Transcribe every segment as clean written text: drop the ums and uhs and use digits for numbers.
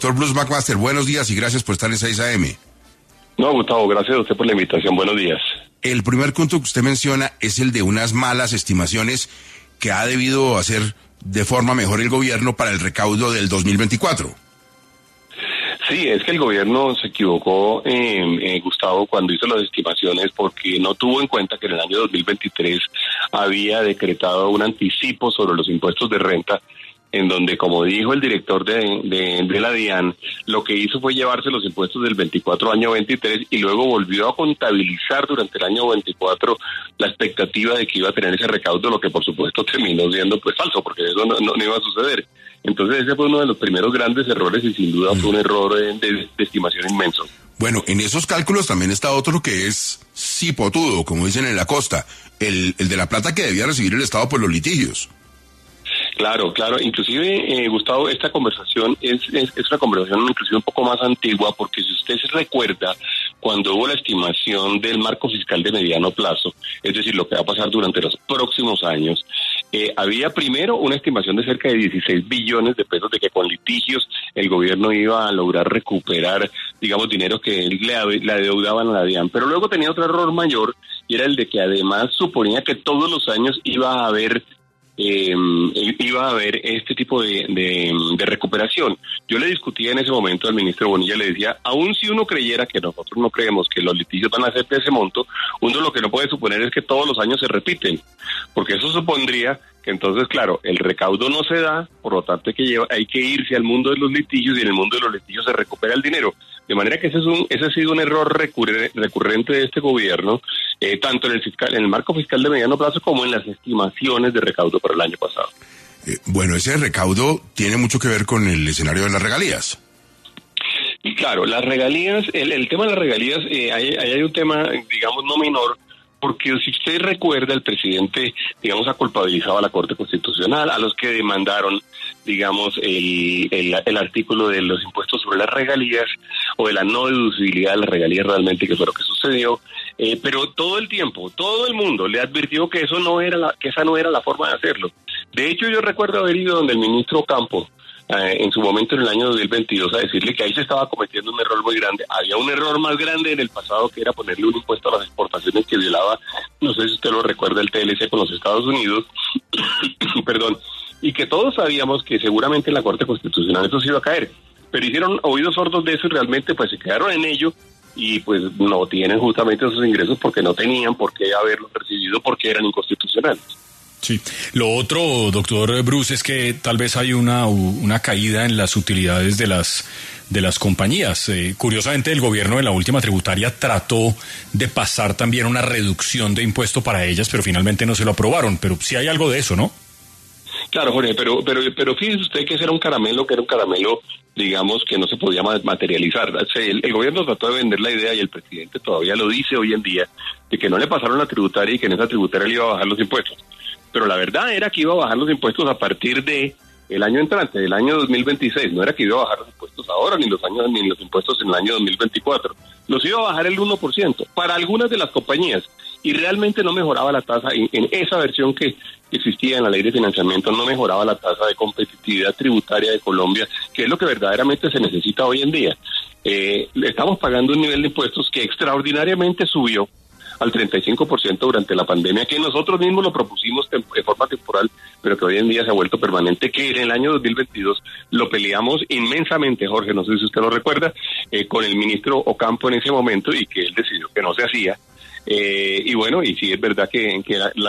Doctor Bruce McMaster, buenos días y gracias por estar en 6 AM. No, Gustavo, gracias a usted por la invitación. Buenos días. El primer punto que usted menciona es el de unas malas estimaciones que ha debido hacer de forma mejor el gobierno para el recaudo del 2024. Sí, es que el gobierno se equivocó, Gustavo, cuando hizo las estimaciones porque no tuvo en cuenta que en el año 2023 había decretado un anticipo sobre los impuestos de renta, en donde, como dijo el director de la DIAN, lo que hizo fue llevarse los impuestos del 24 año 23 y luego volvió a contabilizar durante el año 24 la expectativa de que iba a tener ese recaudo, lo que por supuesto terminó siendo pues falso, porque eso no iba a suceder. Entonces ese fue uno de los primeros grandes errores y sin duda fue un error de estimación inmenso. Bueno, en esos cálculos también está otro que es cipotudo, como dicen en la costa, el de la plata que debía recibir el Estado por los litigios. Claro, inclusive, Gustavo, esta conversación es una conversación inclusive un poco más antigua, porque si usted se recuerda, cuando hubo la estimación del marco fiscal de mediano plazo, es decir, lo que va a pasar durante los próximos años, había primero una estimación de cerca de 16 billones de pesos de que con litigios el gobierno iba a lograr recuperar, digamos, dinero que le adeudaban a la DIAN, pero luego tenía otro error mayor, y era el de que además suponía que todos los años iba a haber este tipo de recuperación. Yo le discutía en ese momento al ministro Bonilla, le decía, aun si uno creyera, que nosotros no creemos que los litigios van a ser de ese monto, uno lo que no puede suponer es que todos los años se repiten, porque eso supondría que entonces, claro, el recaudo no se da, por lo tanto hay que irse al mundo de los litigios, y en el mundo de los litigios se recupera el dinero. De manera que ese ha sido un error recurrente de este gobierno, tanto en el marco fiscal de mediano plazo como en las estimaciones de recaudo para el año pasado. Bueno, ese recaudo tiene mucho que ver con el escenario de las regalías. Y claro, las regalías, el tema de las regalías, hay un tema, digamos, no menor, porque si usted recuerda, el presidente, digamos, ha culpabilizado a la Corte Constitucional, a los que demandaron, digamos, el artículo de los impuestos sobre las regalías, o de la no deducibilidad de las regalías realmente, que fue lo que sucedió, pero todo el tiempo, todo el mundo le advirtió que esa no era la forma de hacerlo. De hecho, yo recuerdo haber ido donde el ministro Ocampo, en su momento en el año 2022, a decirle que ahí se estaba cometiendo un error muy grande. Había un error más grande en el pasado, que era ponerle un impuesto a las exportaciones que violaba, no sé si usted lo recuerda, el TLC con los Estados Unidos, perdón, y que todos sabíamos que seguramente en la Corte Constitucional eso se iba a caer, pero hicieron oídos sordos de eso y realmente pues se quedaron en ello, y pues no tienen justamente esos ingresos porque no tenían por qué haberlos recibido, porque eran inconstitucionales. Sí. Lo otro, doctor Bruce, es que tal vez hay una caída en las utilidades de las compañías. Curiosamente, el gobierno en la última tributaria trató de pasar también una reducción de impuesto para ellas, pero finalmente no se lo aprobaron. Pero sí hay algo de eso, ¿no? Claro, Jorge, pero fíjese usted que ese era un caramelo, digamos, que no se podía materializar. El gobierno trató de vender la idea, y el presidente todavía lo dice hoy en día, de que no le pasaron la tributaria y que en esa tributaria le iba a bajar los impuestos. Pero la verdad era que iba a bajar los impuestos a partir de el año entrante, del año 2026. No era que iba a bajar los impuestos ahora, ni los impuestos en el año 2024. Los iba a bajar el 1% para algunas de las compañías, y realmente no mejoraba la tasa. En esa versión que existía en la ley de financiamiento, no mejoraba la tasa de competitividad tributaria de Colombia, que es lo que verdaderamente se necesita hoy en día. Estamos pagando un nivel de impuestos que extraordinariamente subió al 35% durante la pandemia, que nosotros mismos lo propusimos de forma temporal, pero que hoy en día se ha vuelto permanente, que en el año 2022 lo peleamos inmensamente, Jorge, no sé si usted lo recuerda, con el ministro Ocampo en ese momento, y que él decidió que no se hacía. Y bueno, y sí es verdad que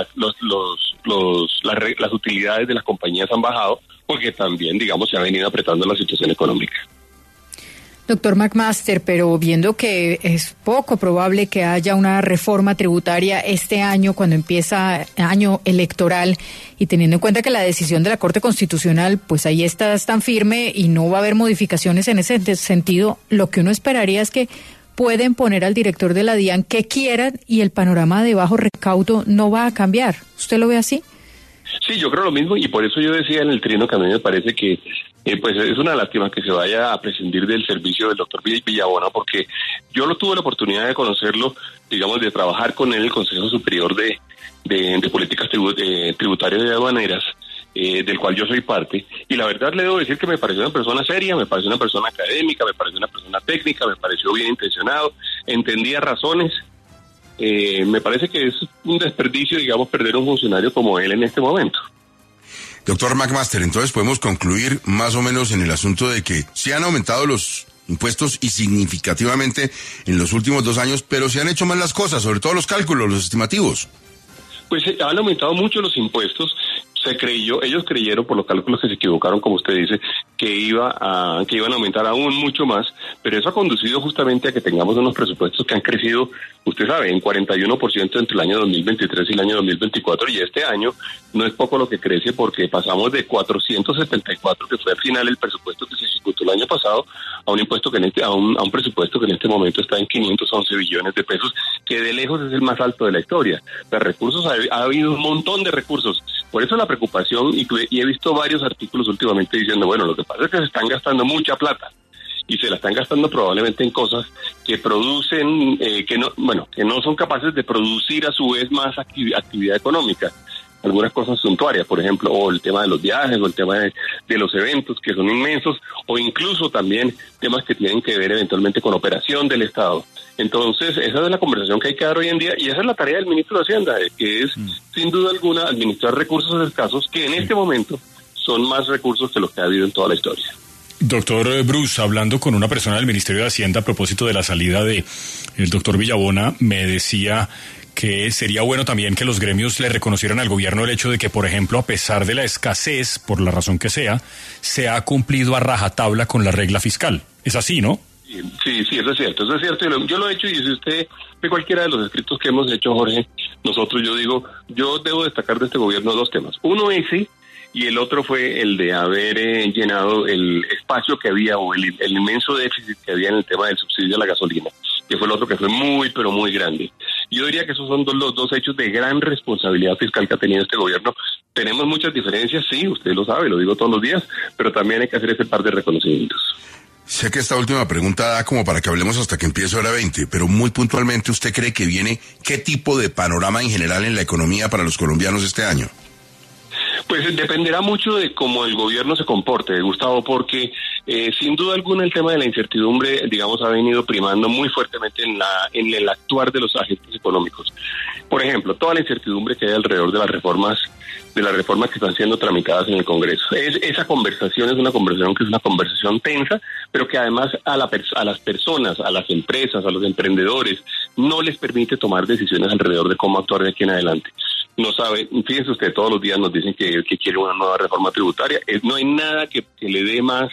las utilidades de las compañías han bajado, porque también, digamos, se ha venido apretando la situación económica. Doctor McMaster, pero viendo que es poco probable que haya una reforma tributaria este año, cuando empieza año electoral, y teniendo en cuenta que la decisión de la Corte Constitucional, pues ahí está tan firme y no va a haber modificaciones en ese sentido, lo que uno esperaría es que pueden poner al director de la DIAN que quieran y el panorama de bajo recaudo no va a cambiar. ¿Usted lo ve así? Sí, yo creo lo mismo, y por eso yo decía en el trino que a mí me parece que pues es una lástima que se vaya a prescindir del servicio del doctor Villabona, porque yo tuve la oportunidad de conocerlo, digamos, de trabajar con él en el Consejo Superior de Políticas Tributarias y Aduaneras, del cual yo soy parte, y la verdad le debo decir que me pareció una persona seria, me pareció una persona académica, me pareció una persona técnica, me pareció bien intencionado, entendía razones. Me parece que es un desperdicio, digamos, perder un funcionario como él en este momento. Doctor McMaster, entonces podemos concluir más o menos en el asunto de que se han aumentado los impuestos y significativamente en los últimos 2 años, pero se han hecho mal las cosas, sobre todo los cálculos, los estimativos. Pues han aumentado mucho los impuestos. Ellos creyeron por los cálculos que se equivocaron, como usted dice, que iban a aumentar aún mucho más, pero eso ha conducido justamente a que tengamos unos presupuestos que han crecido, usted sabe, en 41% entre el año 2023 y el año 2024, y este año no es poco lo que crece, porque pasamos de 474, que fue al final el presupuesto que se ejecutó el año pasado, a un impuesto que a un presupuesto que en este momento está en 511 billones de pesos, que de lejos es el más alto de la historia. De recursos ha habido un montón de recursos. Por eso la preocupación, y he visto varios artículos últimamente diciendo, bueno, lo que pasa es que se están gastando mucha plata y se la están gastando probablemente en cosas que producen, que no son capaces de producir a su vez más actividad económica. Algunas cosas suntuarias, por ejemplo, o el tema de los viajes, o el tema de los eventos, que son inmensos, o incluso también temas que tienen que ver eventualmente con operación del Estado. Entonces, esa es la conversación que hay que dar hoy en día, y esa es la tarea del ministro de Hacienda, que es, sin duda alguna, administrar recursos escasos, que en este momento son más recursos que los que ha habido en toda la historia. Doctor Bruce, hablando con una persona del Ministerio de Hacienda a propósito de la salida de el doctor Villabona, me decía que sería bueno también que los gremios le reconocieran al gobierno el hecho de que, por ejemplo, a pesar de la escasez, por la razón que sea, se ha cumplido a rajatabla con la regla fiscal. Es así, ¿no? Sí, eso es cierto. Yo lo he hecho, y si usted ve cualquiera de los escritos que hemos hecho, Jorge, yo debo destacar de este gobierno 2 temas. Uno ese, y el otro fue el de haber llenado el espacio que había, o el inmenso déficit que había en el tema del subsidio a la gasolina, que fue el otro que fue muy, pero muy grande. Yo diría que esos son los 2 hechos de gran responsabilidad fiscal que ha tenido este gobierno. Tenemos muchas diferencias, sí, usted lo sabe, lo digo todos los días, pero también hay que hacer ese par de reconocimientos. Sé que esta última pregunta da como para que hablemos hasta que empiece hora 20, pero muy puntualmente, ¿usted cree que viene qué tipo de panorama en general en la economía para los colombianos este año? Pues dependerá mucho de cómo el gobierno se comporte, Gustavo, porque sin duda alguna el tema de la incertidumbre, digamos, ha venido primando muy fuertemente en el actuar de los agentes económicos. Por ejemplo, toda la incertidumbre que hay alrededor de las reformas que están siendo tramitadas en el Congreso. Esa conversación es una conversación tensa, pero que además a las personas, a las empresas, a los emprendedores, no les permite tomar decisiones alrededor de cómo actuar de aquí en adelante. No sabe, fíjense usted, todos los días nos dicen que quiere una nueva reforma tributaria. No hay nada que le dé más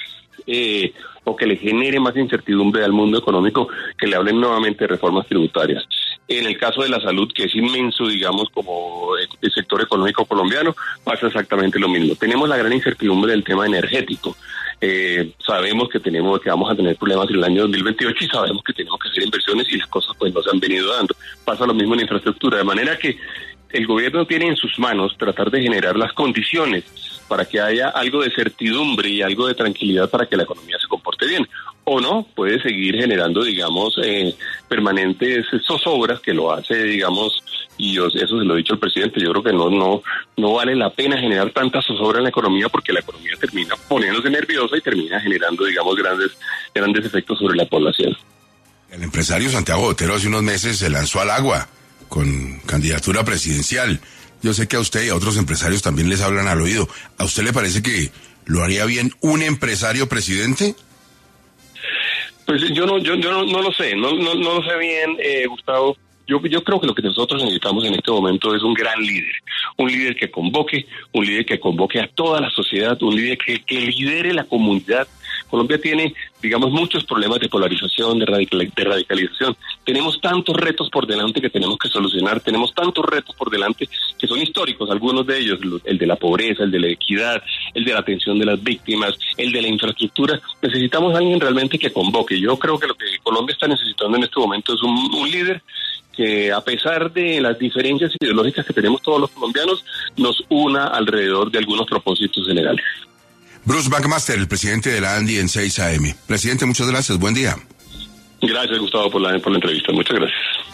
o que le genere más incertidumbre al mundo económico que le hablen nuevamente de reformas tributarias. En el caso de la salud, que es inmenso, digamos, como el sector económico colombiano, pasa exactamente lo mismo. Tenemos la gran incertidumbre del tema energético. Sabemos que vamos a tener problemas en el año 2028 y sabemos que tenemos que hacer inversiones y las cosas pues no se han venido dando. Pasa lo mismo en infraestructura, de manera que el gobierno tiene en sus manos tratar de generar las condiciones para que haya algo de certidumbre y algo de tranquilidad para que la economía se comporte bien. O no, puede seguir generando, digamos, permanentes zozobras que lo hace, digamos, y eso se lo he dicho al presidente, yo creo que no vale la pena generar tanta zozobra en la economía, porque la economía termina poniéndose nerviosa y termina generando, digamos, grandes efectos sobre la población. El empresario Santiago Botero hace unos meses se lanzó al agua con candidatura presidencial. Yo sé que a usted y a otros empresarios también les hablan al oído. ¿A usted le parece que lo haría bien un empresario presidente? Pues yo no lo sé, no lo sé bien, Gustavo. Yo creo que lo que nosotros necesitamos en este momento es un gran líder, un líder que convoque a toda la sociedad, un líder que lidere la comunidad. Colombia tiene, digamos, muchos problemas de polarización, de radicalización. Tenemos tantos retos por delante que tenemos que solucionar, tenemos tantos retos por delante que son históricos, algunos de ellos, el de la pobreza, el de la equidad, el de la atención de las víctimas, el de la infraestructura. Necesitamos a alguien realmente que convoque. Yo creo que lo que Colombia está necesitando en este momento es un líder que, a pesar de las diferencias ideológicas que tenemos todos los colombianos, nos una alrededor de algunos propósitos generales. Bruce McMaster, el presidente de la ANDI en 6 AM. Presidente, muchas gracias. Buen día. Gracias, Gustavo, por la entrevista. Muchas gracias.